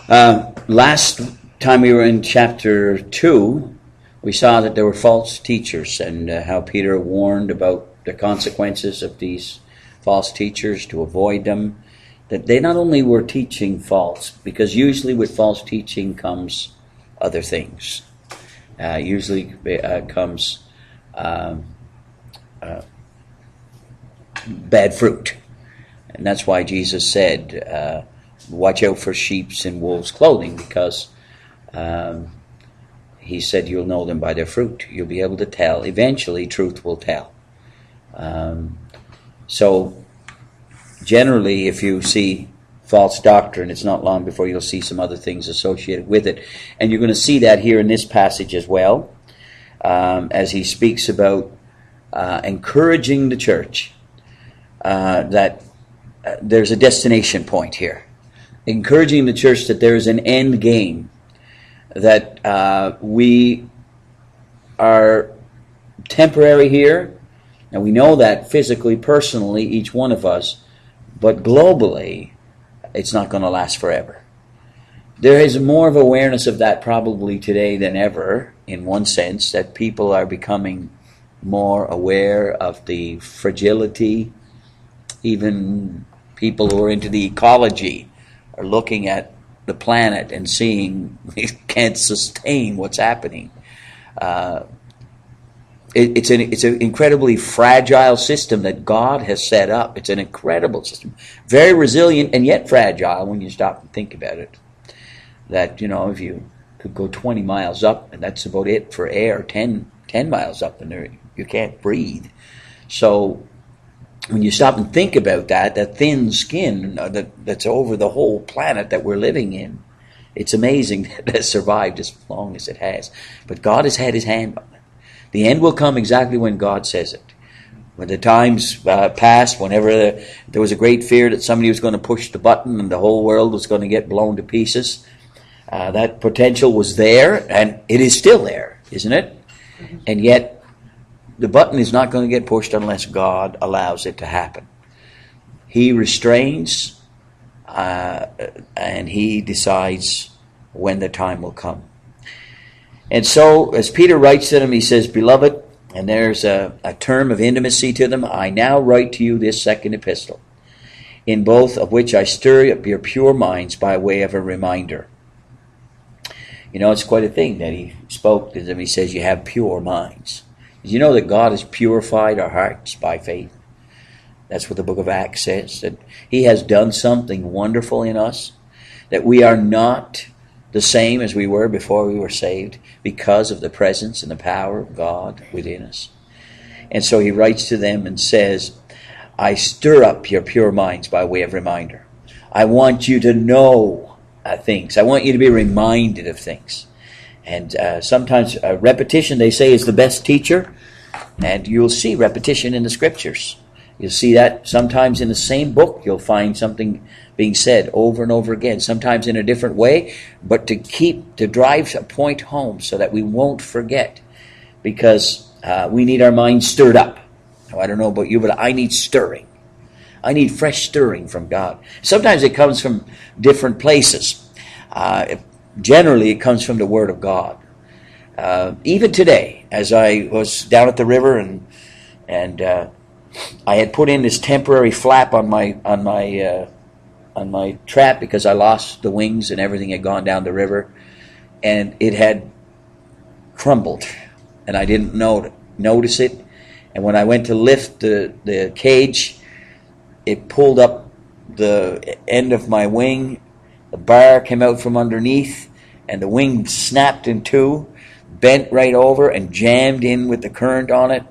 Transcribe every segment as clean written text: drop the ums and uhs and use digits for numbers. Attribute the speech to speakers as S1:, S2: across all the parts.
S1: Last time we were in chapter 2, we saw that there were false teachers and how Peter warned about the consequences of these false teachers, to avoid them. That they not only were teaching false, because usually with false teaching comes other things. Usually comes bad fruit. And that's why Jesus said, watch out for sheep's and wolves' clothing, because he said you'll know them by their fruit. You'll be able to tell. Eventually, truth will tell. So, generally, if you see false doctrine, it's not long before you'll see some other things associated with it. And you're going to see that here in this passage as well, as he speaks about encouraging the church, that there's a destination point here. Encouraging the church that there is an end game, that we are temporary here, and we know that physically, personally, each one of us, but globally, it's not going to last forever. There is more of awareness of that probably today than ever, in one sense, that people are becoming more aware of the fragility. Even people who are into the ecology are looking at the planet and seeing it can't sustain what's happening. It's an incredibly fragile system that God has set up. It's an incredible system. Very resilient and yet fragile when you stop and think about it. That, if you could go 20 miles up, and that's about it for air, 10 miles up, and there you can't breathe. So when you stop and think about that thin skin that's over the whole planet that we're living in, it's amazing that it has survived as long as it has. But God has had his hand on it. The end will come exactly when God says it. When the times passed, whenever there was a great fear that somebody was going to push the button and the whole world was going to get blown to pieces, that potential was there, and it is still there, isn't it? Mm-hmm. And yet, the button is not going to get pushed unless God allows it to happen. He restrains, and he decides when the time will come. And so, as Peter writes to them, he says, Beloved, and there's a term of intimacy to them, I now write to you this second epistle, in both of which I stir up your pure minds by way of a reminder. It's quite a thing that he spoke to them. He says, you have pure minds. Did you know that God has purified our hearts by faith? That's what the book of Acts says, that he has done something wonderful in us, that we are not the same as we were before we were saved because of the presence and the power of God within us. And so he writes to them and says, I stir up your pure minds by way of reminder. I want you to know things. I want you to be reminded of things. And sometimes repetition, they say, is the best teacher. And you'll see repetition in the scriptures. You'll see that sometimes in the same book you'll find something being said over and over again, sometimes in a different way, but to drive a point home so that we won't forget, because we need our minds stirred up. Now, I don't know about you, but I need stirring. I need fresh stirring from God. Sometimes it comes from different places. Generally, it comes from the Word of God. Even today, as I was down at the river and I had put in this temporary flap on my trap because I lost the wings and everything had gone down the river, and it had crumbled, and I didn't notice it. And when I went to lift the cage, it pulled up the end of my wing. The bar came out from underneath, and the wing snapped in two, bent right over, and jammed in with the current on it.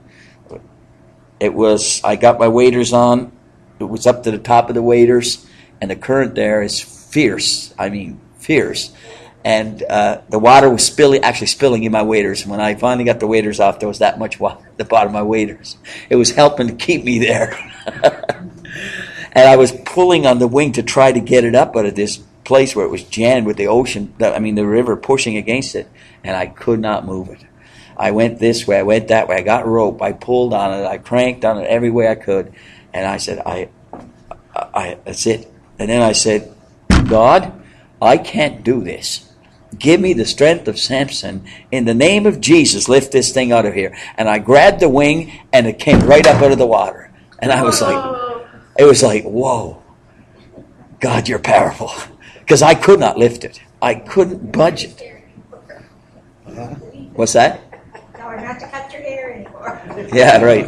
S1: I got my waders on. It was up to the top of the waders, and the current there is fierce. I mean, fierce. And the water was spilling in my waders. When I finally got the waders off, there was that much water at the bottom of my waders. It was helping to keep me there. And I was pulling on the wing to try to get it up out of this place where it was jammed with the the river pushing against it, and I could not move it. I went this way, I went that way, I got rope, I pulled on it, I cranked on it every way I could, and I said, that's it. And then I said, God, I can't do this. Give me the strength of Samson. In the name of Jesus, lift this thing out of here. And I grabbed the wing, and it came right up out of the water. And I was like, it was like, whoa, God, you're powerful. Because I could not lift it. I couldn't budge it. What's that?
S2: Tell her not to cut your hair anymore.
S1: Yeah, right.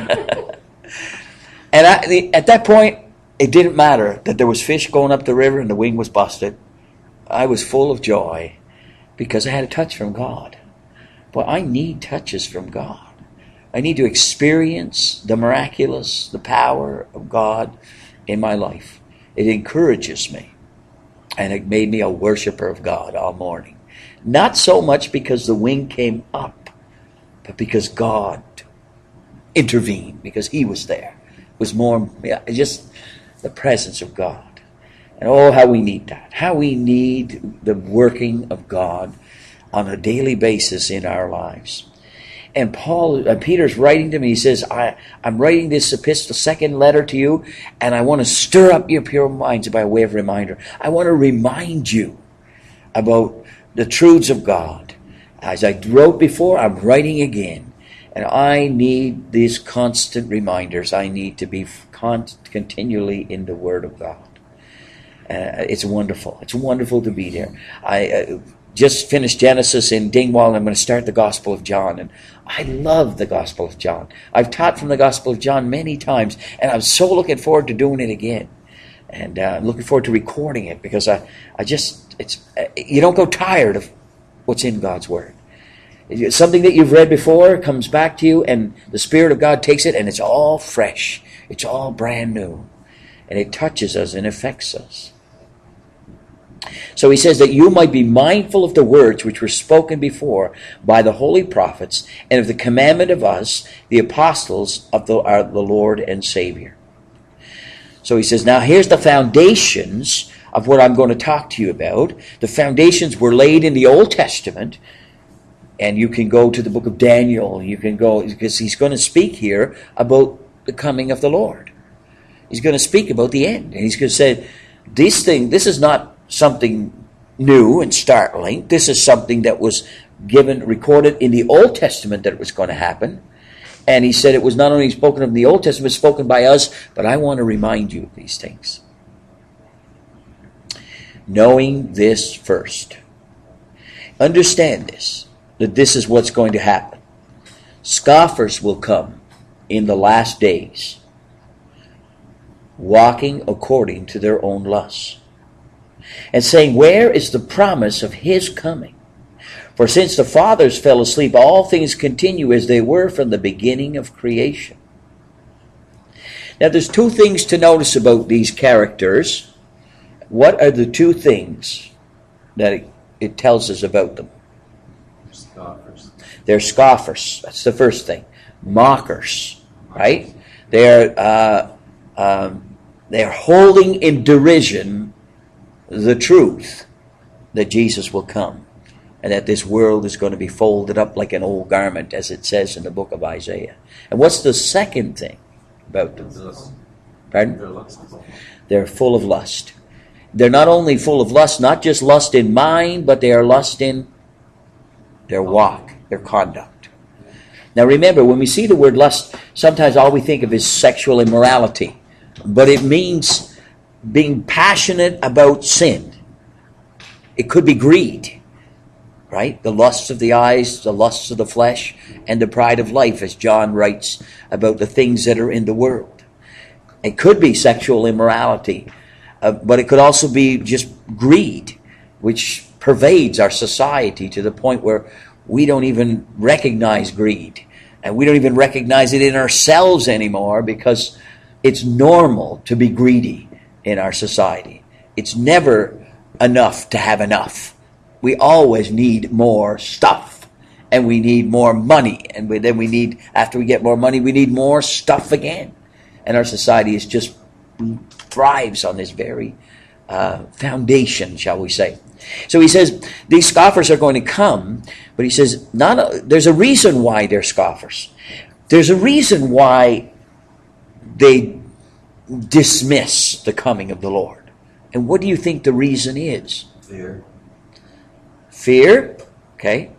S1: And at that point, it didn't matter that there was fish going up the river and the wing was busted. I was full of joy because I had a touch from God. But I need touches from God. I need to experience the miraculous, the power of God in my life. It encourages me. And it made me a worshiper of God all morning. Not so much because the wing came up, but because God intervened, because He was there. It was more, just the presence of God. And oh, how we need that. How we need the working of God on a daily basis in our lives. And Peter's writing to me. He says, I'm writing this epistle, second letter to you, and I want to stir up your pure minds by way of reminder. I want to remind you about the truths of God. As I wrote before, I'm writing again. And I need these constant reminders. I need to be continually in the Word of God. It's wonderful. It's wonderful to be there. I just finished Genesis in Dingwall, and I'm going to start the Gospel of John. And I love the Gospel of John. I've taught from the Gospel of John many times, and I'm so looking forward to doing it again. And I'm looking forward to recording it because you don't go tired of what's in God's Word. Something that you've read before comes back to you, and the Spirit of God takes it, and it's all fresh. It's all brand new. And it touches us and affects us. So he says that you might be mindful of the words which were spoken before by the holy prophets, and of the commandment of us, the apostles of the Lord and Savior. So he says, now here's the foundations of what I'm going to talk to you about. The foundations were laid in the Old Testament, and you can go to the book of Daniel. You can go, because he's going to speak here about the coming of the Lord. He's going to speak about the end. And he's going to say, this is not something new and startling. This is something that was recorded in the Old Testament that it was going to happen. And he said it was not only spoken of in the Old Testament, spoken by us, but I want to remind you of these things. Knowing this first. Understand this, that this is what's going to happen. Scoffers will come in the last days, walking according to their own lusts, and saying, where is the promise of His coming? For since the fathers fell asleep, all things continue as they were from the beginning of creation. Now there's two things to notice about these characters. What are the two things that it tells us about them?
S3: Scoffers.
S1: They're scoffers. That's the first thing. Mockers, right? They're holding in derision the truth that Jesus will come, and that this world is going to be folded up like an old garment, as it says in the book of Isaiah. And what's the second thing about them? Pardon? They're full of lust. They're not only full of lust, not just lust in mind, but they are lust in their walk, their conduct. Now remember, when we see the word lust, sometimes all we think of is sexual immorality. But it means being passionate about sin. It could be greed, right? The lusts of the eyes, the lusts of the flesh, and the pride of life, as John writes about the things that are in the world. It could be sexual immorality, but it could also be just greed, which pervades our society to the point where we don't even recognize greed. And we don't even recognize it in ourselves anymore because it's normal to be greedy in our society. It's never enough to have enough. We always need more stuff, and we need more money, and then we need, after we get more money, we need more stuff again. And our society is just thrives on this very foundation, shall we say. So he says these scoffers are going to come, but he says there's a reason why they're scoffers. There's a reason why they dismiss the coming of the Lord. And what do you think the reason is?
S3: Fear.
S1: Fear? Okay.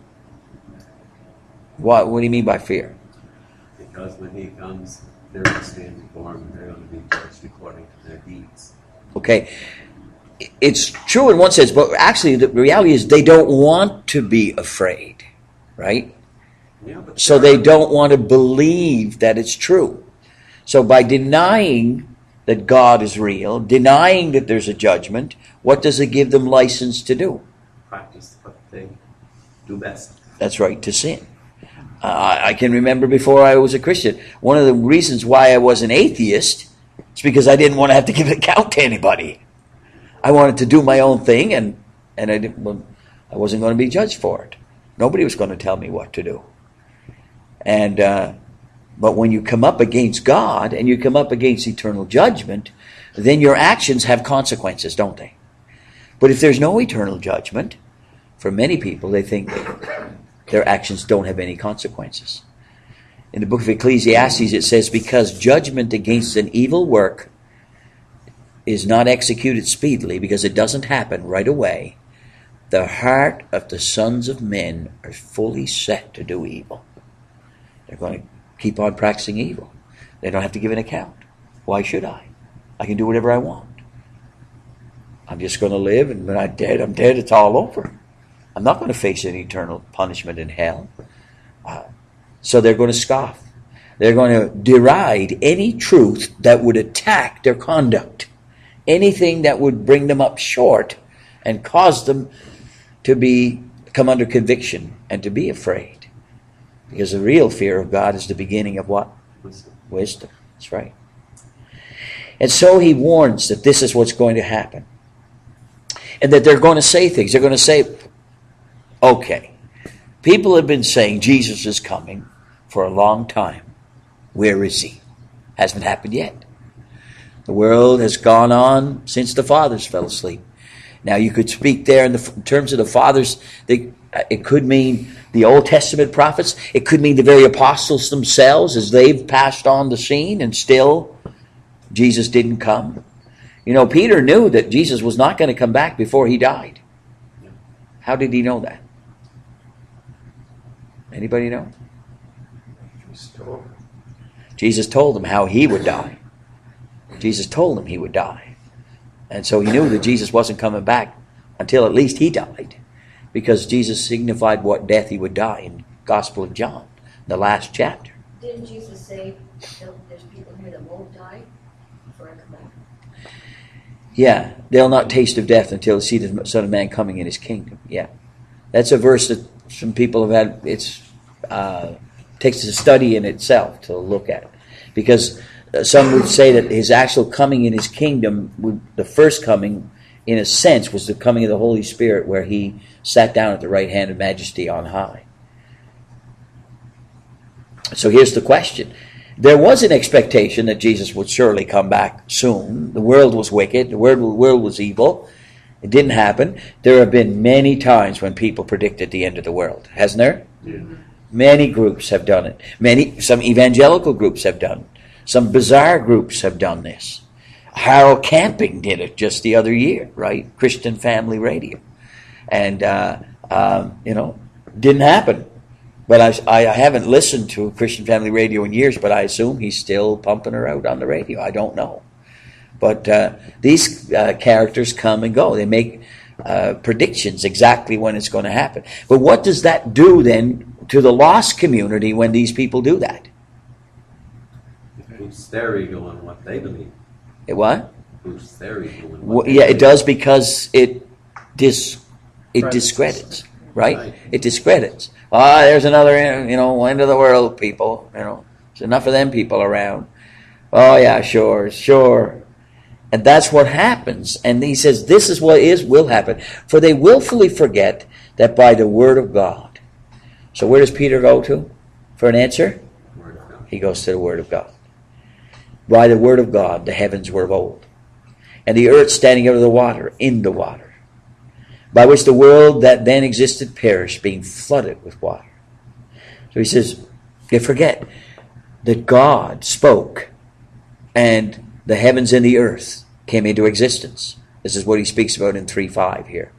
S1: What do you mean by fear?
S3: Because when he comes, they're going to stand before him and they're going to be judged according to their deeds.
S1: Okay. It's true in one sense, but actually the reality is they don't want to be afraid, right?
S3: Yeah, but
S1: So they don't want to believe that it's true. So by denying that God is real, denying that there's a judgment, what does it give them license to do?
S3: practice what they do best.
S1: That's right, to sin. I can remember before I was a Christian, one of the reasons why I was an atheist is because I didn't want to have to give an account to anybody. I wanted to do my own thing, and I wasn't going to be judged for it. Nobody was going to tell me what to do. And but when you come up against God and you come up against eternal judgment, then your actions have consequences, don't they? But if there's no eternal judgment, for many people, they think their actions don't have any consequences. In the book of Ecclesiastes, it says, because judgment against an evil work is not executed speedily, because it doesn't happen right away, the heart of the sons of men are fully set to do evil. They're going to keep on practicing evil. They don't have to give an account. Why should I? I can do whatever I want. I'm just going to live, and when I'm dead, it's all over. I'm not going to face an eternal punishment in hell. So they're going to scoff. They're going to deride any truth that would attack their conduct. Anything that would bring them up short and cause them to come under conviction and to be afraid. Because the real fear of God is the beginning of what? Wisdom. That's right. And so he warns that this is what's going to happen. And that they're going to say things. They're going to say, okay, people have been saying Jesus is coming for a long time. Where is he? Hasn't happened yet. The world has gone on since the fathers fell asleep. Now you could speak there in terms of the fathers. It could mean the Old Testament prophets. It could mean the very apostles themselves as they've passed on the scene and still Jesus didn't come. You know, Peter knew that Jesus was not going to come back before he died. How did he know that? Anybody know? Jesus told him how he would die. Jesus told him he would die. And so he knew that Jesus wasn't coming back until at least he died. Because Jesus signified what death he would die in Gospel of John, the last chapter.
S2: Didn't Jesus say there's people here that won't die before I come back?
S1: Yeah, they'll not taste of death until they see the Son of Man coming in his kingdom. Yeah. That's a verse that some people have had, takes a study in itself to look at. Because some would say that his actual coming in his kingdom, the first coming, in a sense, was the coming of the Holy Spirit, where he sat down at the right hand of majesty on high. So here's the question. There was an expectation that Jesus would surely come back soon. The world was wicked. The world was evil. It didn't happen. There have been many times when people predicted the end of the world. Hasn't there?
S3: Yeah.
S1: Many groups have done it. Some evangelical groups have done it. Some bizarre groups have done this. Harold Camping did it just the other year, right? Christian Family Radio. And, didn't happen. But I haven't listened to Christian Family Radio in years, but I assume he's still pumping her out on the radio. I don't know. But these characters come and go. They make predictions exactly when it's going to happen. But what does that do then to the lost community when these people do that?
S3: It boosts their ego on what they believe.
S1: It what?
S3: Boosts their ego on what they
S1: Yeah, it
S3: believe.
S1: does, because it discredits, right?
S3: Right.
S1: It discredits. There's another, end of the world people. There's enough of them people around. Oh yeah, sure. And that's what happens. And he says, this is what will happen. For they willfully forget that by the word of God. So where does Peter go to for an answer?
S3: Word of God.
S1: He goes to the word of God. By the word of God, the heavens were of old, and the earth standing out of the water, in the water, by which the world that then existed perished, being flooded with water. So he says, they forget that God spoke, and the heavens and the earth came into existence. This is what he speaks about in 3:5 here.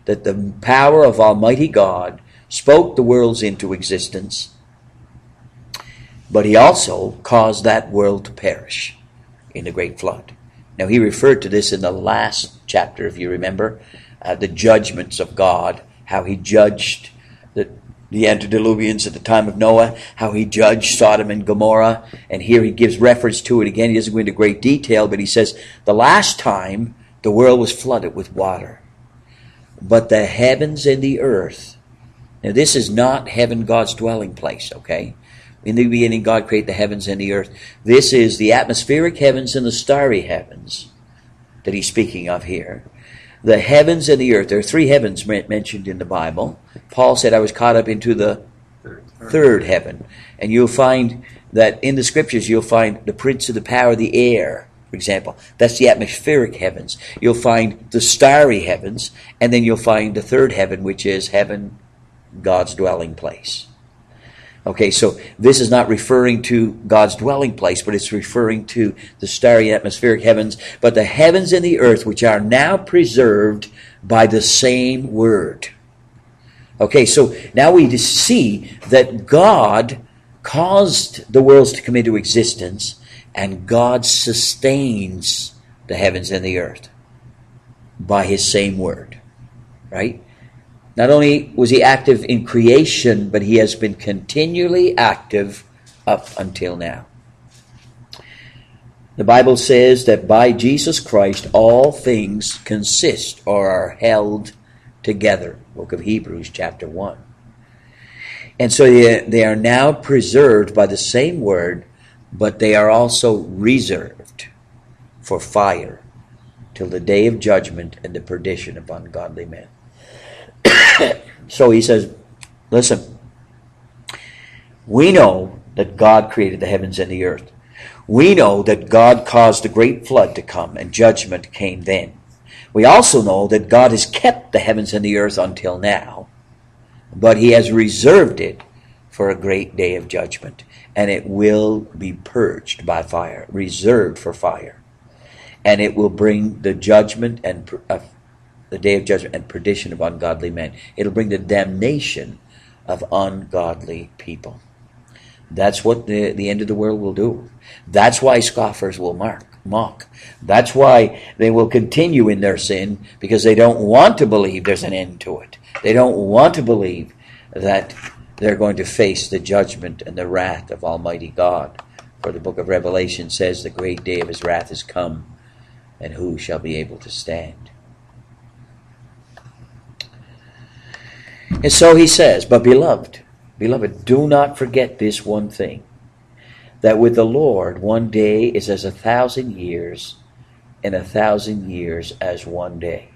S1: that the power of Almighty God spoke the worlds into existence, but he also caused that world to perish in the great flood. Now, he referred to this in the last chapter, if you remember, the judgments of God, how he judged the antediluvians at the time of Noah, how he judged Sodom and Gomorrah, and here he gives reference to it again. He doesn't go into great detail, but he says, the last time the world was flooded with water, but the heavens and the earth. Now, this is not heaven, God's dwelling place, okay? In the beginning, God created the heavens and the earth. This is the atmospheric heavens and the starry heavens that he's speaking of here. The heavens and the earth. There are three heavens mentioned in the Bible. Paul said, I was caught up into the third heaven. And you'll find that in the scriptures, you'll find the prince of the power of the air, for example. That's the atmospheric heavens. You'll find the starry heavens, and then you'll find the third heaven, which is heaven, God's dwelling place. Okay, so this is not referring to God's dwelling place, but it's referring to the starry atmospheric heavens, but the heavens and the earth, which are now preserved by the same word. Okay, so now we see that God caused the worlds to come into existence, and God sustains the heavens and the earth by his same word, right? Not only was he active in creation, but he has been continually active up until now. The Bible says that by Jesus Christ all things consist or are held together. Book of Hebrews chapter 1. And so they are now preserved by the same word, but they are also reserved for fire till the day of judgment and the perdition of ungodly men. So he says, listen, we know that God created the heavens and the earth. We know that God caused a great flood to come and judgment came then. We also know that God has kept the heavens and the earth until now, but he has reserved it for a great day of judgment, and it will be purged by fire, reserved for fire, and it will bring the judgment and the day of judgment and perdition of ungodly men. It'll bring the damnation of ungodly people. That's what the end of the world will do. That's why scoffers will mock. That's why they will continue in their sin, because they don't want to believe there's an end to it. They don't want to believe that they're going to face the judgment and the wrath of Almighty God. For the book of Revelation says the great day of his wrath is come, and who shall be able to stand? And so he says, but beloved, do not forget this one thing, that with the Lord 1 day is as 1,000 years, and 1,000 years as 1 day.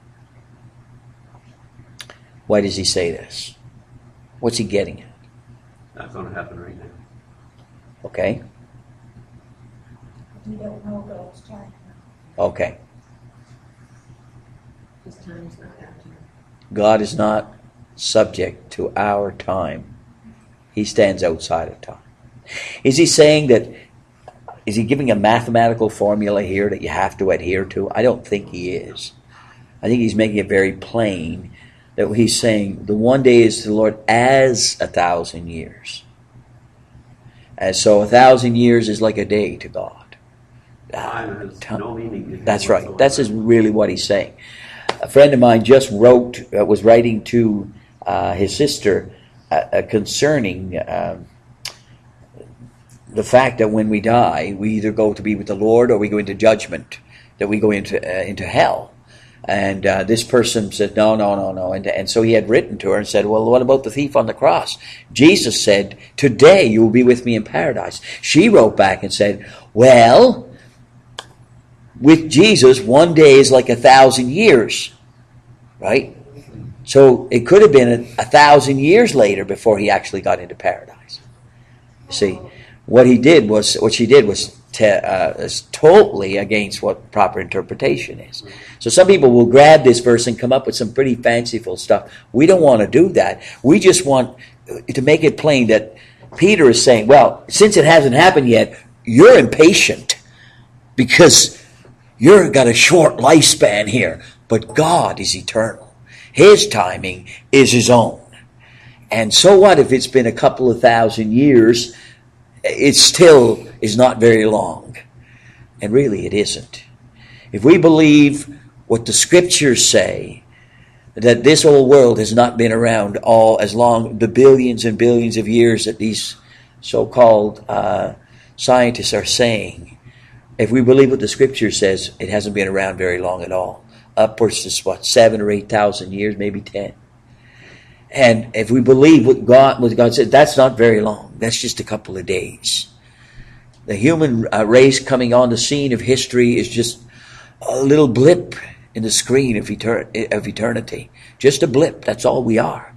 S1: Why does he say this? What's he getting at?
S3: That's going to happen right now.
S1: Okay.
S4: We don't know God's time.
S1: Okay.
S2: His time's not our time.
S1: God is not subject to our time. He stands outside of time. Is he saying that, is he giving a mathematical formula here that you have to adhere to? I don't think he is. I think he's making it very plain that he's saying the 1 day is to the Lord as 1,000 years. And so 1,000 years is like a day to God.
S3: Time has no meaning to him
S1: That's right.
S3: whatsoever.
S1: That's really what he's saying. A friend of mine just was writing to his sister concerning the fact that when we die, we either go to be with the Lord or we go into judgment, that we go into hell. And this person said, no. And so he had written to her and said, well, what about the thief on the cross? Jesus said, today you will be with me in paradise. She wrote back and said, well, with Jesus, 1 day is like 1,000 years, right? So it could have been 1,000 years later before he actually got into paradise. See, what she did was totally against what proper interpretation is. So some people will grab this verse and come up with some pretty fanciful stuff. We don't want to do that. We just want to make it plain that Peter is saying, well, since it hasn't happened yet, you're impatient because you've got a short lifespan here. But God is eternal. His timing is his own. And so what if it's been a couple of thousand years? It still is not very long. And really it isn't. If we believe what the scriptures say, that this old world has not been around all as long, the billions and billions of years that these so-called scientists are saying, if we believe what the scripture says, it hasn't been around very long at all. Upwards to 7,000 or 8,000 years, maybe 10. And if we believe what God said, that's not very long. That's just a couple of days. The human race coming on the scene of history is just a little blip in the screen of eternity. Just a blip. That's all we are.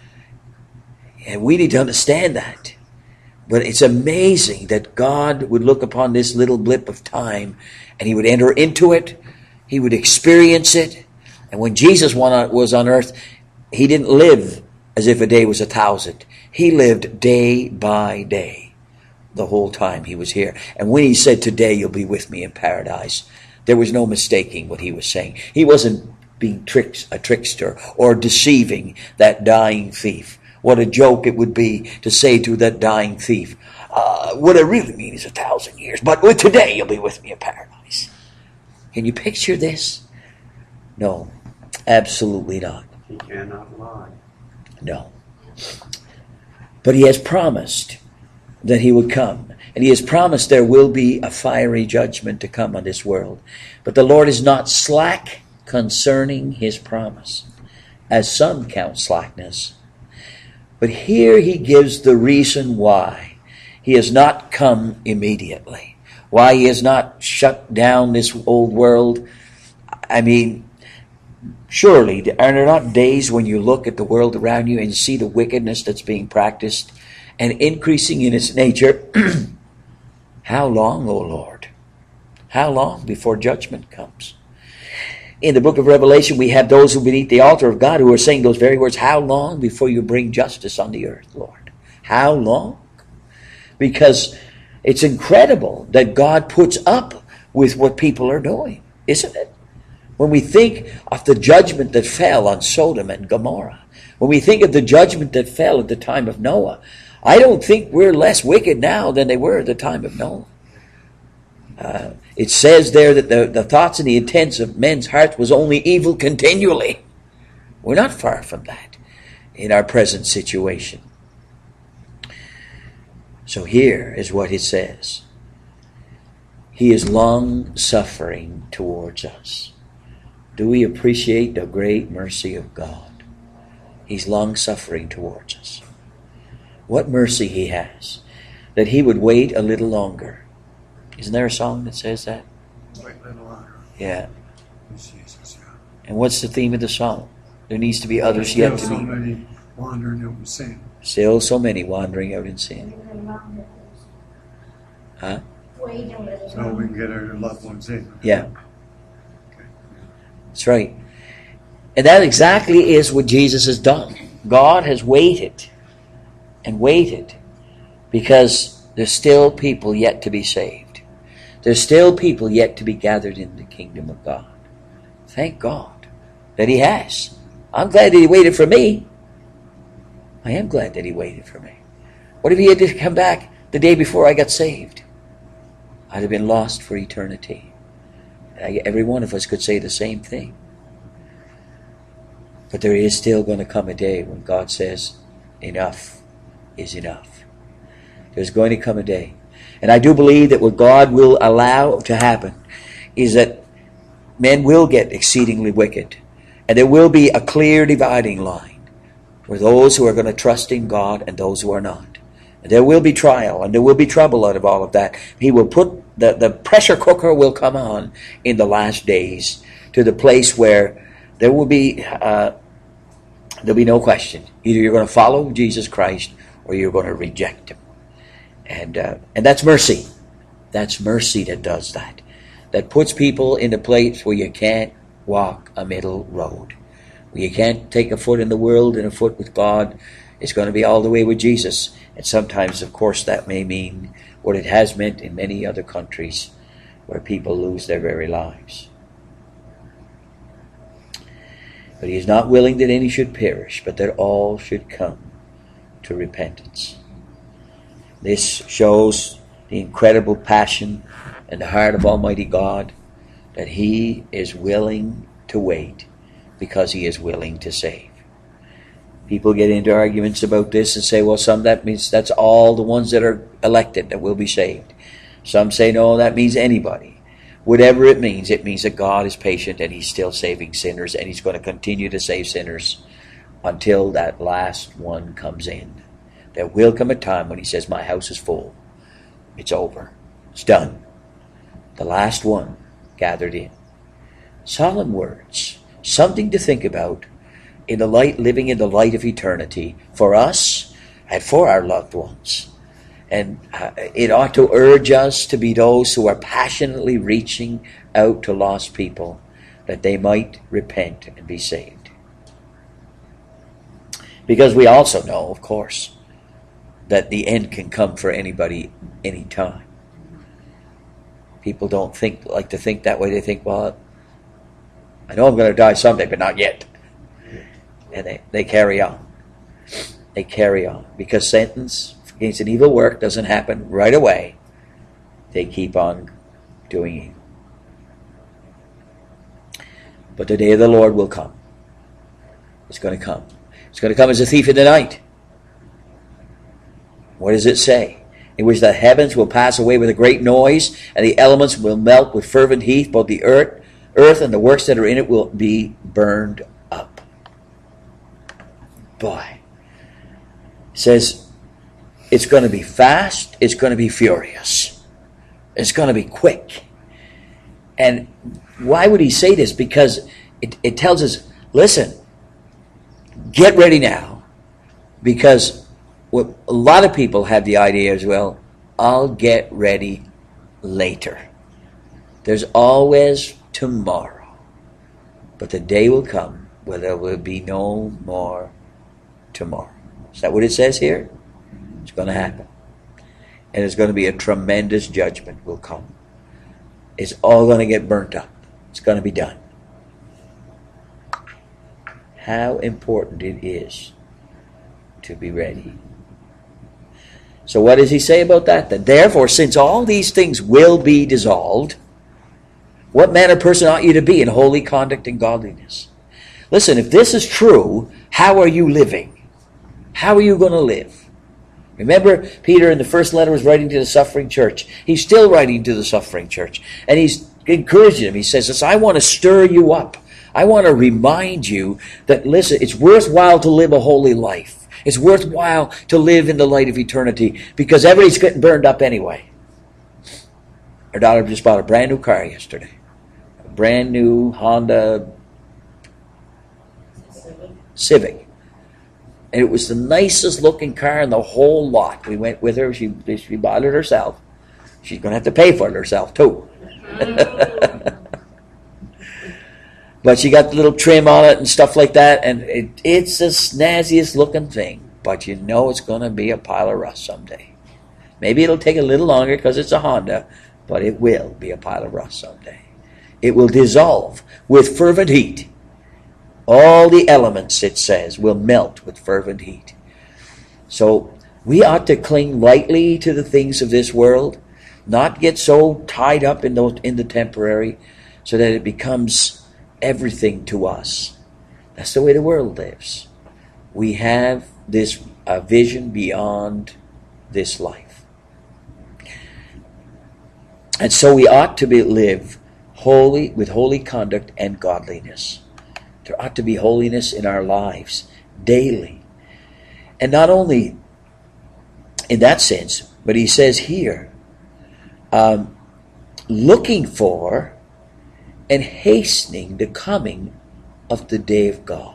S1: And we need to understand that. But it's amazing that God would look upon this little blip of time and he would enter into it. He would experience it. And when Jesus was on earth, he didn't live as if a day was 1,000. He lived day by day the whole time he was here. And when he said, today you'll be with me in paradise, there was no mistaking what he was saying. He wasn't being a trickster or deceiving that dying thief. What a joke it would be to say to that dying thief, what I really mean is 1,000 years, but today you'll be with me in paradise. Can you picture this? No, absolutely not.
S3: He cannot lie.
S1: No. But he has promised that he would come. And he has promised there will be a fiery judgment to come on this world. But the Lord is not slack concerning his promise, as some count slackness. But here he gives the reason why he has not come immediately. Why he has not shut down this old world. I mean, surely, are there not days when you look at the world around you and see the wickedness that's being practiced and increasing in its nature? How long, O Lord? How long before judgment comes? In the book of Revelation, we have those who beneath the altar of God who are saying those very words, how long before you bring justice on the earth, Lord? How long? Because it's incredible that God puts up with what people are doing, isn't it? When we think of the judgment that fell on Sodom and Gomorrah, when we think of the judgment that fell at the time of Noah, I don't think we're less wicked now than they were at the time of Noah. It says there that the thoughts and the intents of men's hearts was only evil continually. We're not far from that in our present situation. So here is what it says. He is long-suffering towards us. Do we appreciate the great mercy of God? He's long-suffering towards us. What mercy he has, that he would wait a little longer. Isn't there a song that says that?
S4: Wait a little longer.
S1: Yeah.
S4: Jesus, yeah.
S1: And what's the theme of the song? There needs to be others yet to
S4: Still so
S1: be.
S4: many wandering out in sin.
S1: Still so many wandering out in sin. Huh?
S2: Wait a little.
S4: So we can get our loved ones in.
S1: Yeah.
S4: Okay.
S1: That's right. And that exactly is what Jesus has done. God has waited and waited because there's still people yet to be saved. There's still people yet to be gathered in the kingdom of God. Thank God that he has. I'm glad that he waited for me. I am glad that he waited for me. What if he had to come back the day before I got saved? I'd have been lost for eternity. Every one of us could say the same thing. But there is still going to come a day when God says, enough is enough. There's going to come a day. And I do believe that what God will allow to happen is that men will get exceedingly wicked. And there will be a clear dividing line for those who are going to trust in God and those who are not. And there will be trial and there will be trouble out of all of that. He will put, the pressure cooker will come on in the last days to the place where there will be, there'll be no question. Either you're going to follow Jesus Christ or you're going to reject him. And that's mercy. That's mercy that does that. That puts people in a place where you can't walk a middle road. Where you can't take a foot in the world and a foot with God. It's going to be all the way with Jesus. And sometimes, of course, that may mean what it has meant in many other countries where people lose their very lives. But he is not willing that any should perish, but that all should come to repentance. This shows the incredible passion in the heart of Almighty God, that he is willing to wait because he is willing to save. People get into arguments about this and say, well, that means that's all the ones that are elected that will be saved. Some say, no, that means anybody. Whatever it means that God is patient and he's still saving sinners, and he's going to continue to save sinners until that last one comes in. There will come a time when he says, my house is full. It's over. It's done. The last one gathered in. Solemn words. Something to think about in the light, living in the light of eternity for us and for our loved ones. And it ought to urge us to be those who are passionately reaching out to lost people, that they might repent and be saved. Because we also know, of course, that the end can come for anybody, anytime. People don't like to think that way. They think, well, I know I'm going to die someday, but not yet. And they carry on. They carry on. Because sentence against an evil work doesn't happen right away. They keep on doing evil. But the day of the Lord will come. It's going to come. It's going to come as a thief in the night. What does it say? In which the heavens will pass away with a great noise, and the elements will melt with fervent heat. Both the earth and the works that are in it will be burned up. Boy. It says it's going to be fast. It's going to be furious. It's going to be quick. And why would he say this? Because it tells us, listen, get ready now. Because a lot of people have the idea as well, I'll get ready later. There's always tomorrow. But the day will come where there will be no more tomorrow. Is that what it says here? It's going to happen. And it's going to be a tremendous judgment will come. It's all going to get burnt up. It's going to be done. How important it is to be ready. So what does he say about that? That therefore, since all these things will be dissolved, what manner of person ought you to be in holy conduct and godliness? Listen, if this is true, how are you living? How are you going to live? Remember, Peter in the first letter was writing to the suffering church. He's still writing to the suffering church. And he's encouraging them. He says, listen, I want to stir you up. I want to remind you that, listen, it's worthwhile to live a holy life. It's worthwhile to live in the light of eternity, because everybody's getting burned up anyway. Our daughter just bought a brand new car yesterday. A brand new Honda Civic. And it was the nicest looking car in the whole lot. We went with her. She bought it herself. She's going to have to pay for it herself too. But she got the little trim on it and stuff like that, and it's the snazziest looking thing. But you know it's going to be a pile of rust someday. Maybe it'll take a little longer because it's a Honda, but it will be a pile of rust someday. It will dissolve with fervent heat. All the elements, it says, will melt with fervent heat. So we ought to cling lightly to the things of this world, not get so tied up in the temporary, so that it becomes everything to us. That's the way the world lives. We have this vision beyond this life. And so we ought to live holy, with holy conduct and godliness. There ought to be holiness in our lives daily. And not only in that sense, but he says here, looking for and hastening the coming of the day of God.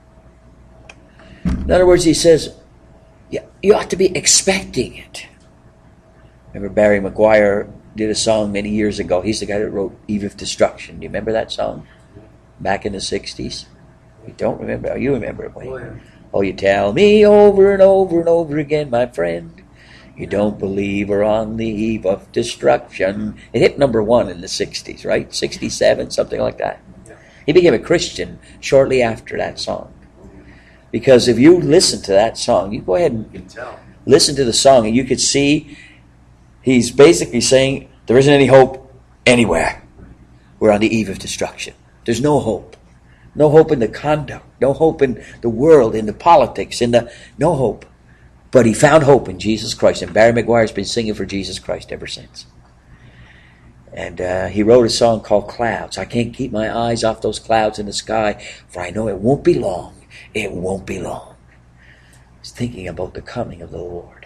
S1: In other words, he says, you ought to be expecting it. Remember Barry McGuire did a song many years ago. He's the guy that wrote Eve of Destruction. Do you remember that song? Back in the 60s? You don't remember? Oh, you remember it, Wayne. Oh, you tell me over and over and over again, my friend, you don't believe we're on the eve of destruction. It hit number 1 in the 60s, right? 67, something like that. He became a Christian shortly after that song. Because if you listen to that song, you go ahead and
S3: You can tell.
S1: listen to the song, and you could see he's basically saying there isn't any hope anywhere. We're on the eve of destruction. There's no hope. No hope in the conduct. No hope in the world, in the politics, no hope. But he found hope in Jesus Christ. And Barry McGuire's been singing for Jesus Christ ever since. And he wrote a song called Clouds. I can't keep my eyes off those clouds in the sky, for I know it won't be long. It won't be long. He's thinking about the coming of the Lord.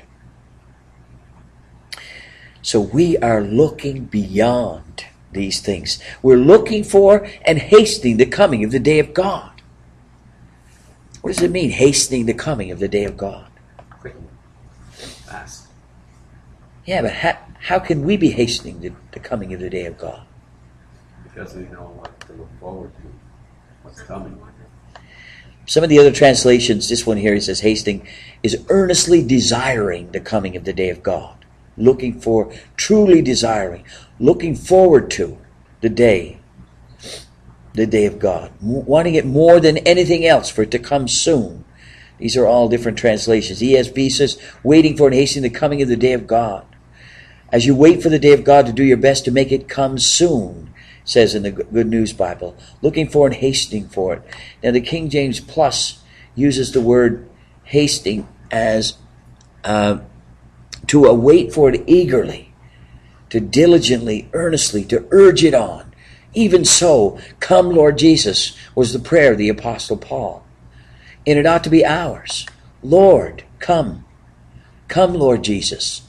S1: So we are looking beyond these things. We're looking for and hastening the coming of the day of God. What does it mean, hastening the coming of the day of God?
S3: Quickly. Fast.
S1: Yeah, but how can we be hastening the coming of the day of God?
S3: Because we know what to look forward to. What's coming.
S1: Some of the other translations, this one here, it says hastening, is earnestly desiring the coming of the day of God. Looking for, truly desiring, looking forward to the day of God. Wanting it more than anything else for it to come soon. These are all different translations. ESV says, waiting for and hastening the coming of the day of God. As you wait for the day of God, to do your best to make it come soon, says in the Good News Bible. Looking for and hastening for it. Now the King James Plus uses the word hasting as to await for it eagerly, to diligently, earnestly, to urge it on. Even so, come Lord Jesus, was the prayer of the Apostle Paul. And it ought to be ours. Lord, come. Come, Lord Jesus.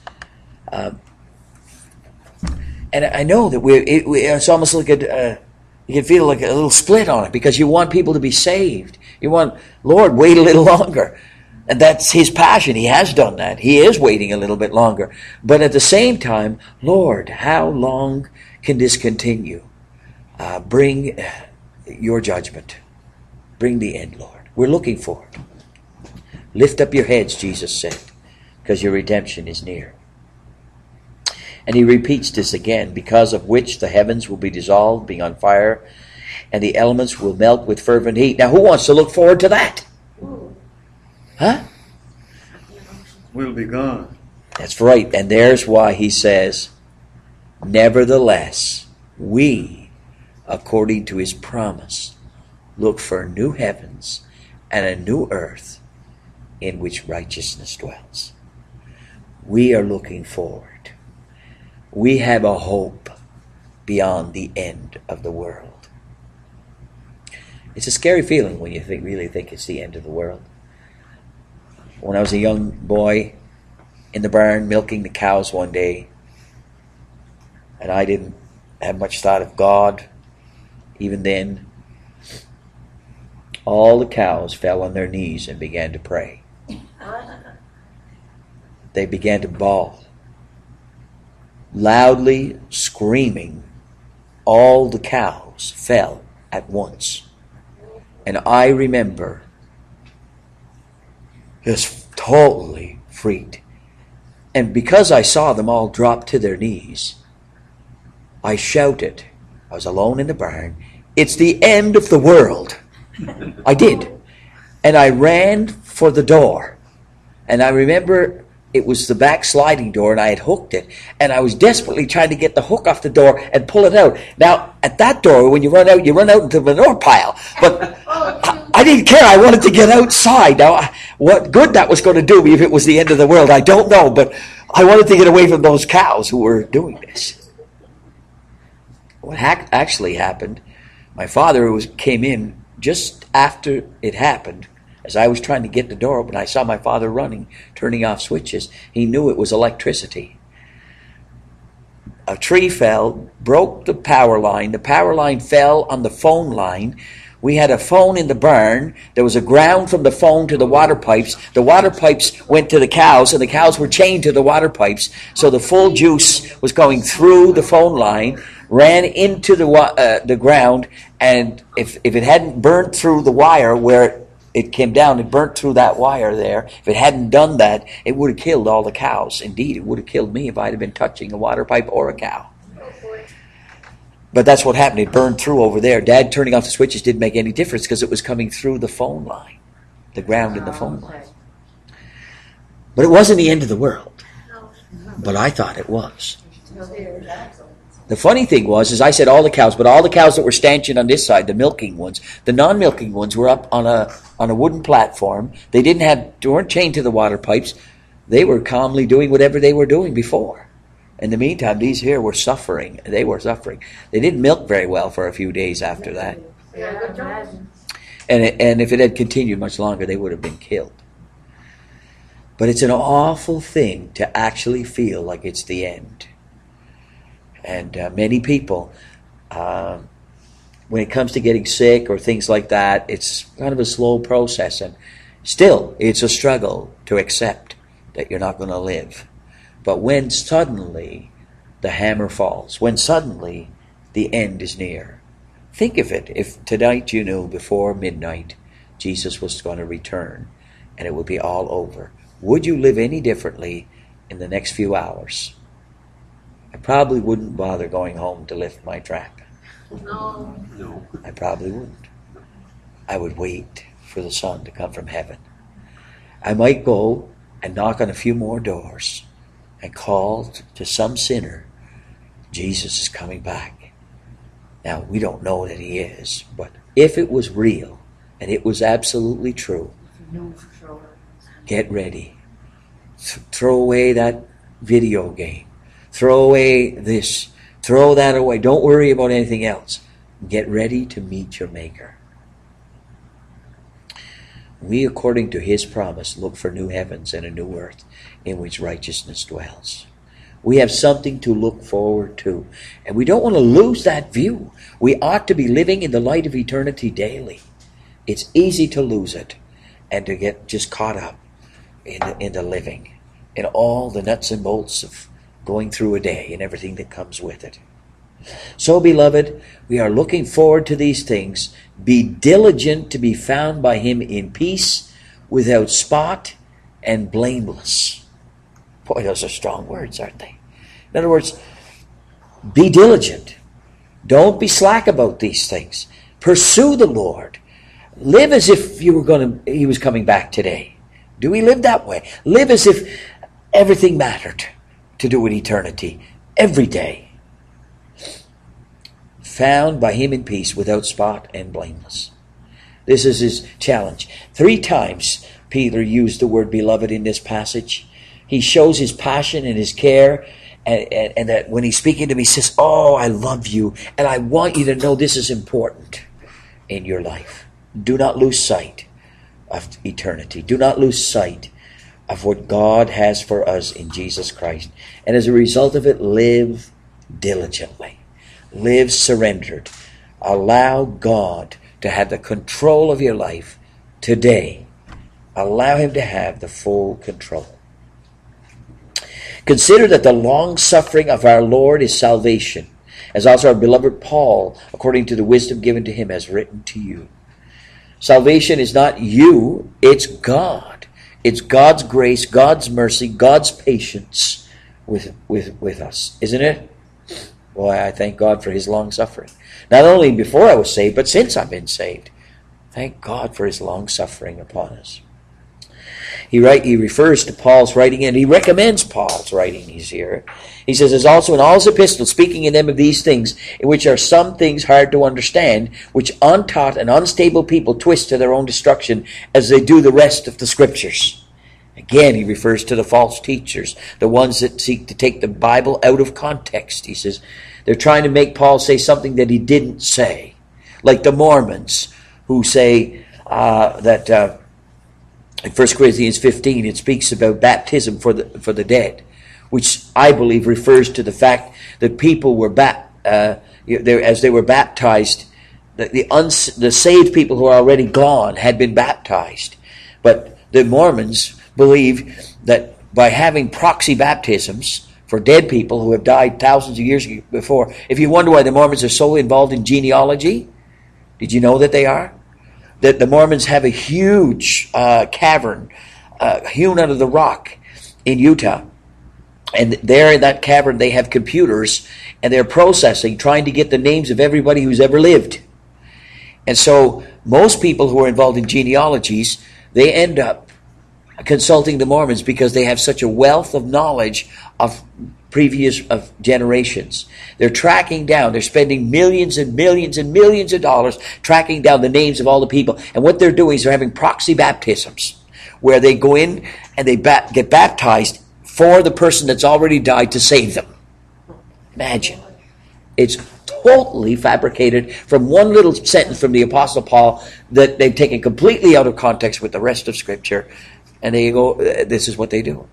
S1: And I know that it's almost like you can feel like a little split on it, because you want people to be saved. You want, Lord, wait a little longer. And that's his passion. He has done that. He is waiting a little bit longer. But at the same time, Lord, how long can this continue? Bring your judgment. Bring the end, Lord. We're looking for it. Lift up your heads, Jesus said, because your redemption is near. And he repeats this again, because of which the heavens will be dissolved, being on fire, and the elements will melt with fervent heat. Now, who wants to look forward to that? Huh?
S4: We'll be gone.
S1: That's right. And there's why he says, nevertheless, we, according to his promise, look for new heavens and a new earth in which righteousness dwells. We are looking forward. We have a hope beyond the end of the world. It's a scary feeling when you really think it's the end of the world. When I was a young boy in the barn milking the cows one day, and I didn't have much thought of God, even then, all the cows fell on their knees and began to pray. They began to bawl. Loudly screaming, all the cows fell at once. And I remember just totally freaked. And because I saw them all drop to their knees, I shouted, I was alone in the barn, it's the end of the world. I did. And I ran for the door. And I remember it was the back sliding door, and I had hooked it. And I was desperately trying to get the hook off the door and pull it out. Now, at that door, when you run out into the manure pile. But I didn't care. I wanted to get outside. Now, what good that was going to do me if it was the end of the world, I don't know. But I wanted to get away from those cows who were doing this. What actually happened, my father came in just after it happened. As I was trying to get the door open, I saw my father running, turning off switches. He knew it was electricity. A tree fell, broke the power line. The power line fell on the phone line. We had a phone in the barn. There was a ground from the phone to the water pipes. The water pipes went to the cows, and the cows were chained to the water pipes. So the full juice was going through the phone line, ran into the ground, and if it hadn't burnt through the wire where it came down, it burnt through that wire there. If it hadn't done that, it would have killed all the cows. Indeed, it would have killed me if I'd have been touching a water pipe or a cow. But that's what happened. It burned through over there. Dad turning off the switches didn't make any difference because it was coming through the phone line, the ground in the phone line. But it wasn't the end of the world. But I thought it was. The funny thing was, I said all the cows, but all the cows that were stanching on this side, the milking ones, the non-milking ones were up on a wooden platform. They weren't chained to the water pipes. They were calmly doing whatever they were doing before. In the meantime, these here were suffering. They were suffering. They didn't milk very well for a few days after that. And if it had continued much longer, they would have been killed. But it's an awful thing to actually feel like it's the end. And many people, when it comes to getting sick or things like that, it's kind of a slow process. And still, it's a struggle to accept that you're not going to live. But when suddenly the hammer falls, when suddenly the end is near, think of it. If tonight you knew before midnight Jesus was going to return and it would be all over, would you live any differently in the next few hours? I probably wouldn't bother going home to lift my trap.
S2: No.
S1: I probably wouldn't. I would wait for the Son to come from heaven. I might go and knock on a few more doors and call to some sinner, Jesus is coming back. Now, we don't know that he is, but if it was real and it was absolutely true, get ready. Throw away that video game. Throw away this. Throw that away. Don't worry about anything else. Get ready to meet your Maker. We, according to his promise, look for new heavens and a new earth in which righteousness dwells. We have something to look forward to. And we don't want to lose that view. We ought to be living in the light of eternity daily. It's easy to lose it and to get just caught up in the living, in all the nuts and bolts of going through a day and everything that comes with it. So, beloved, we are looking forward to these things. Be diligent to be found by him in peace, without spot, and blameless. Boy, those are strong words, aren't they? In other words, be diligent. Don't be slack about these things. Pursue the Lord. Live as if he was coming back today. Do we live that way? Live as if everything mattered to do with eternity every day. Found by him in peace, without spot and blameless. This is his challenge. 3 times Peter used the word beloved in this passage. He shows his passion and his care, and that when he's speaking to me, he says, oh, I love you, and I want you to know this is important in your life. Do not lose sight of eternity. Do not lose sight of what God has for us in Jesus Christ. And as a result of it, live diligently. Live surrendered. Allow God to have the control of your life today. Allow him to have the full control. Consider that the long suffering of our Lord is salvation, as also our beloved Paul, according to the wisdom given to him, has written to you. Salvation is not you, it's God. It's God's grace, God's mercy, God's patience with us, isn't it? Boy, I thank God for his long suffering. Not only before I was saved, but since I've been saved. Thank God for his long suffering upon us. He refers to Paul's writing, and he recommends Paul's writings here. He says, as also in all his epistles, speaking in them of these things, in which are some things hard to understand, which untaught and unstable people twist to their own destruction, as they do the rest of the Scriptures. Again, he refers to the false teachers, the ones that seek to take the Bible out of context. He says, they're trying to make Paul say something that he didn't say. Like the Mormons, who say that in 1 Corinthians 15, it speaks about baptism for the dead, which I believe refers to the fact that people were as they were baptized, the saved people who are already gone had been baptized. But the Mormons believe that by having proxy baptisms for dead people who have died thousands of years before, if you wonder why the Mormons are so involved in genealogy, did you know that they are? That the Mormons have a huge cavern hewn out of the rock in Utah. And there in that cavern they have computers, and they're processing, trying to get the names of everybody who's ever lived. And so most people who are involved in genealogies, they end up consulting the Mormons because they have such a wealth of knowledge of previous of generations. They're tracking down, they're spending millions and millions and millions of dollars tracking down the names of all the people. And what they're doing is they're having proxy baptisms, where they go in and they get baptized for the person that's already died to save them. Imagine. It's totally fabricated from one little sentence from the Apostle Paul that they've taken completely out of context with the rest of Scripture, and they go, this is what they do.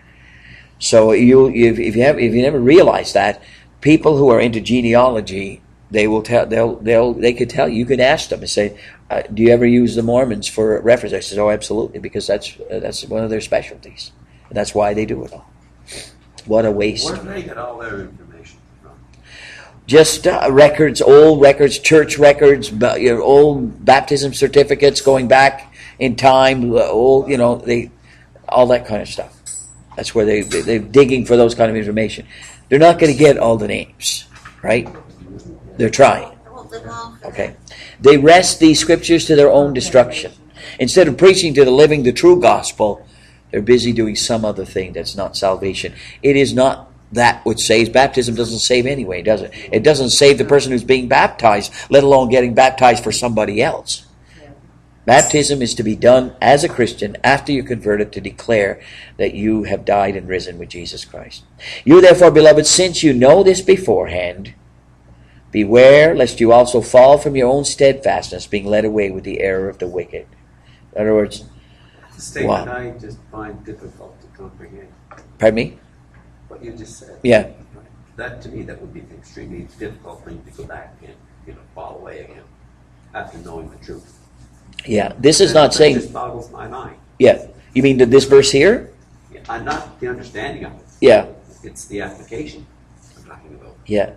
S1: So if you never realize that, people who are into genealogy, they could tell you. You can ask them and say, do you ever use the Mormons for reference? I said, oh, absolutely, because that's one of their specialties. And that's why they do it all. What a waste.
S3: Where do they get all their information from?
S1: Just records, old records, church records, old baptism certificates going back in time, all that kind of stuff. That's where they're digging for those kind of information. They're not going to get all the names, right? They're trying. Okay. They wrest these scriptures to their own destruction. Instead of preaching to the living, the true gospel, they're busy doing some other thing that's not salvation. It is not that which saves. Baptism doesn't save anyway, does it? It doesn't save the person who's being baptized, let alone getting baptized for somebody else. Baptism is to be done as a Christian after you're converted, to declare that you have died and risen with Jesus Christ. You therefore, beloved, since you know this beforehand, beware lest you also fall from your own steadfastness, being led away with the error of the wicked. In other words,
S3: The statement I just find difficult to comprehend.
S1: Pardon me?
S3: What you just said.
S1: Yeah.
S3: That, to me, that would be an extremely difficult thing to go back and fall away again after knowing the truth.
S1: Yeah. This is
S3: And
S1: not
S3: that
S1: saying...
S3: just boggles my mind.
S1: Yeah. You mean this verse here?
S3: I'm not the understanding of it.
S1: Yeah.
S3: It's the application I'm talking about.
S1: Yeah.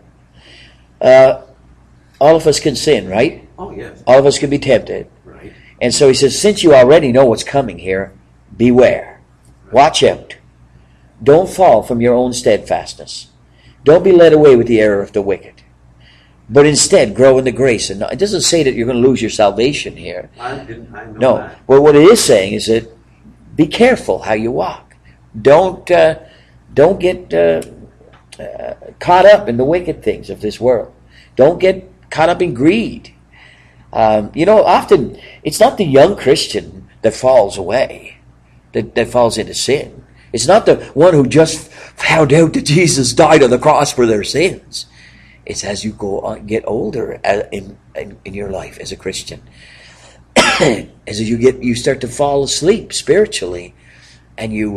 S1: All of us can sin, right?
S3: Oh, yes.
S1: All of us can be tempted.
S3: Right.
S1: And so he says, since you already know what's coming here, beware. Watch out. Don't fall from your own steadfastness. Don't be led away with the error of the wicked. But instead, grow in the grace. And it doesn't say that you're going to lose your salvation here.
S3: I know
S1: No.
S3: that.
S1: Well, what it is saying is that be careful how you walk. Don't get caught up in the wicked things of this world. Don't get caught up in greed. Often it's not the young Christian that falls away, that falls into sin. It's not the one who just found out that Jesus died on the cross for their sins. It's as you go on, get older in your life as a Christian, as you start to fall asleep spiritually, and you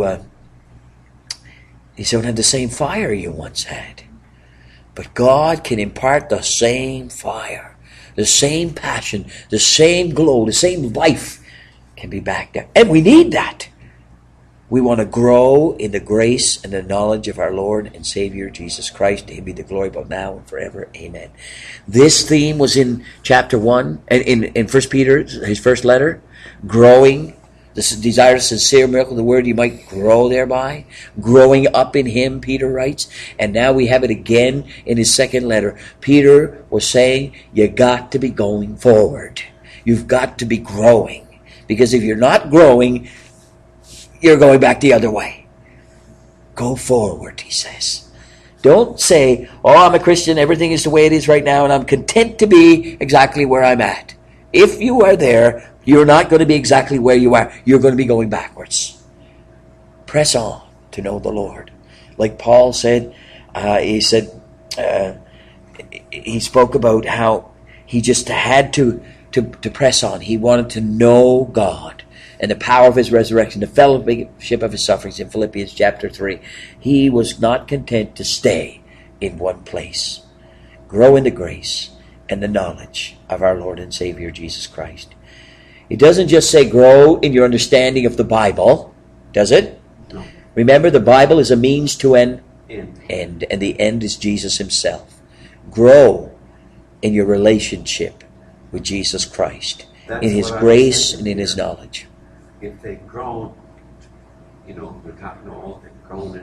S1: don't have the same fire you once had. But God can impart the same fire, the same passion, the same glow, the same life can be back there. And we need that. We want to grow in the grace and the knowledge of our Lord and Savior Jesus Christ. To Him be the glory both now and forever. Amen. This theme was in chapter 1, in 1 Peter, his first letter, growing. This desire, sincere miracle of the word, you might grow thereby. Growing up in Him, Peter writes. And now we have it again in his second letter. Peter was saying, you got to be going forward. You've got to be growing. Because if you're not growing, you're going back the other way. Go forward, he says. Don't say, I'm a Christian, everything is the way it is right now, and I'm content to be exactly where I'm at. If you are there, you're not going to be exactly where you are. You're going to be going backwards. Press on to know the Lord. Like Paul said, he spoke about how he just had to press on. He wanted to know God and the power of His resurrection, the fellowship of His sufferings in Philippians chapter 3. He was not content to stay in one place. Grow in the grace and the knowledge of our Lord and Savior Jesus Christ. It doesn't just say grow in your understanding of the Bible, does it?
S3: No.
S1: Remember, the Bible is a means to an
S3: end,
S1: and the end is Jesus Himself. Grow in your relationship with Jesus Christ,
S3: That's
S1: in His
S3: what I was
S1: grace
S3: thinking
S1: and in His
S3: here.
S1: knowledge.
S3: If they've grown, we're talking all, they've grown in it,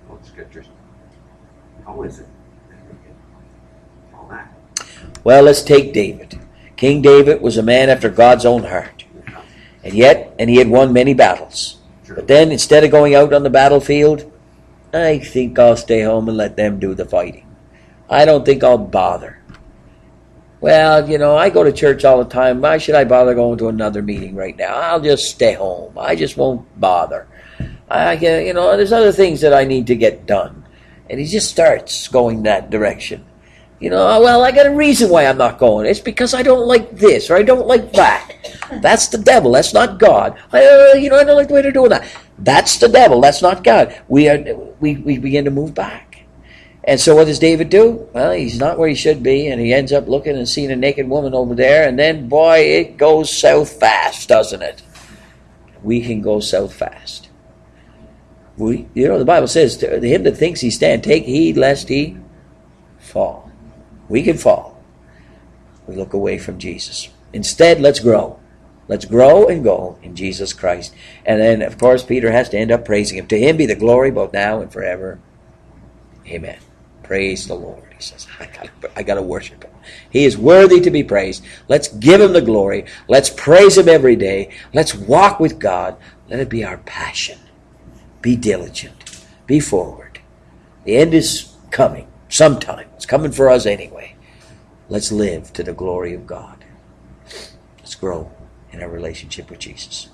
S3: Those scriptures. How is it? All that.
S1: Well, let's take David. King David was a man after God's own heart. And he had won many battles. But then, instead of going out on the battlefield, I think I'll stay home and let them do the fighting. I don't think I'll bother. Well, I go to church all the time. Why should I bother going to another meeting right now? I'll just stay home. I just won't bother. There's other things that I need to get done. And he just starts going that direction. Well, I got a reason why I'm not going. It's because I don't like this or I don't like that. That's the devil. That's not God. I don't like the way they're doing that. That's the devil. That's not God. We begin to move back. And so what does David do? Well, he's not where he should be, and he ends up looking and seeing a naked woman over there, and then, boy, it goes south fast, doesn't it? We can go south fast. The Bible says, to him that thinks he stand, take heed lest he fall. We can fall. We look away from Jesus. Instead, let's grow. Let's grow and go in Jesus Christ. And then, of course, Peter has to end up praising him. To him be the glory both now and forever. Amen. Praise the Lord. He says, I got to worship him. He is worthy to be praised. Let's give him the glory. Let's praise him every day. Let's walk with God. Let it be our passion. Be diligent. Be forward. The end is coming sometime. It's coming for us anyway. Let's live to the glory of God. Let's grow in our relationship with Jesus.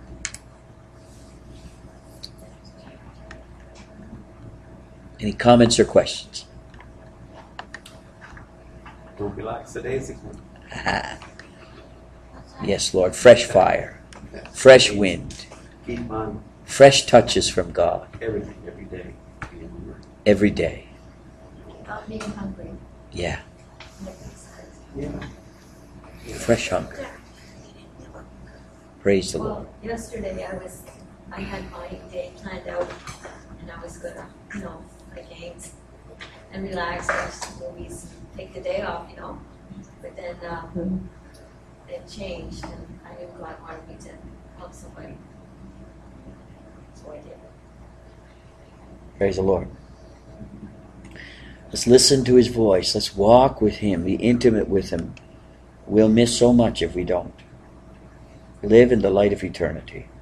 S1: Any comments or questions?
S3: Don't be like today's.
S1: Yes, Lord. Fresh fire. Fresh wind.
S3: Keep on
S1: Fresh touches from God.
S3: everything every day.
S1: Every day.
S2: Not being hungry.
S1: Yeah.
S3: Yeah.
S1: Fresh hunger. Praise the Lord.
S2: Well, yesterday I had my day planned out, and I was gonna, play games and relax, watch some movies, take the day off, But then it changed, and I knew God wanted me to help somebody, so I did.
S1: Praise the Lord. Let's listen to his voice. Let's walk with him. Be intimate with him. We'll miss so much if we don't. Live in the light of eternity.